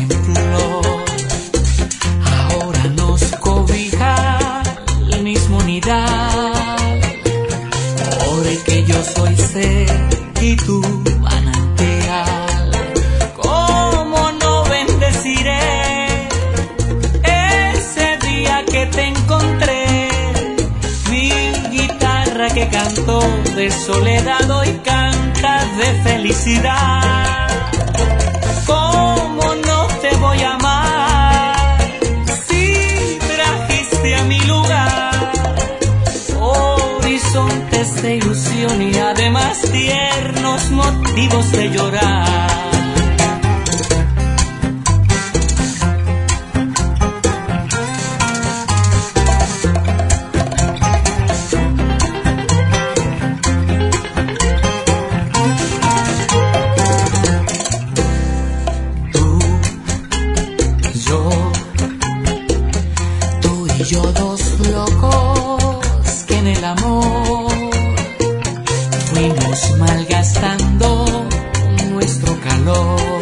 en flor. Ahora nos cobija el mismo nidal, porque yo soy sed y tú manantial. ¿Cómo no bendeciré ese día que te encontré? Mi guitarra que cantó de soledad hoy canta de felicidad. ¿Cómo no te voy a amar si trajiste a mi lugar horizontes de ilusión y además tiernos motivos de llorar? Yo dos locos que en el amor fuimos malgastando nuestro calor.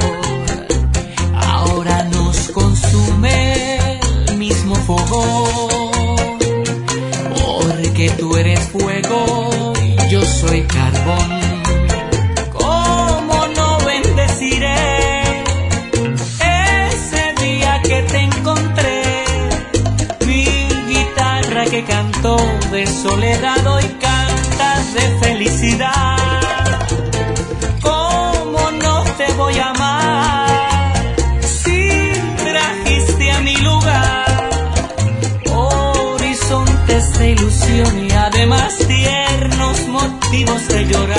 Ahora nos consume el mismo fogón, porque tú eres fuego y yo soy carbón. ¿Cómo no bendeciré ese día que te encontré? Que cantó de soledad hoy canta de felicidad. ¿Cómo no te voy a amar si trajiste a mi lugar horizontes de ilusión y además tiernos motivos de llorar?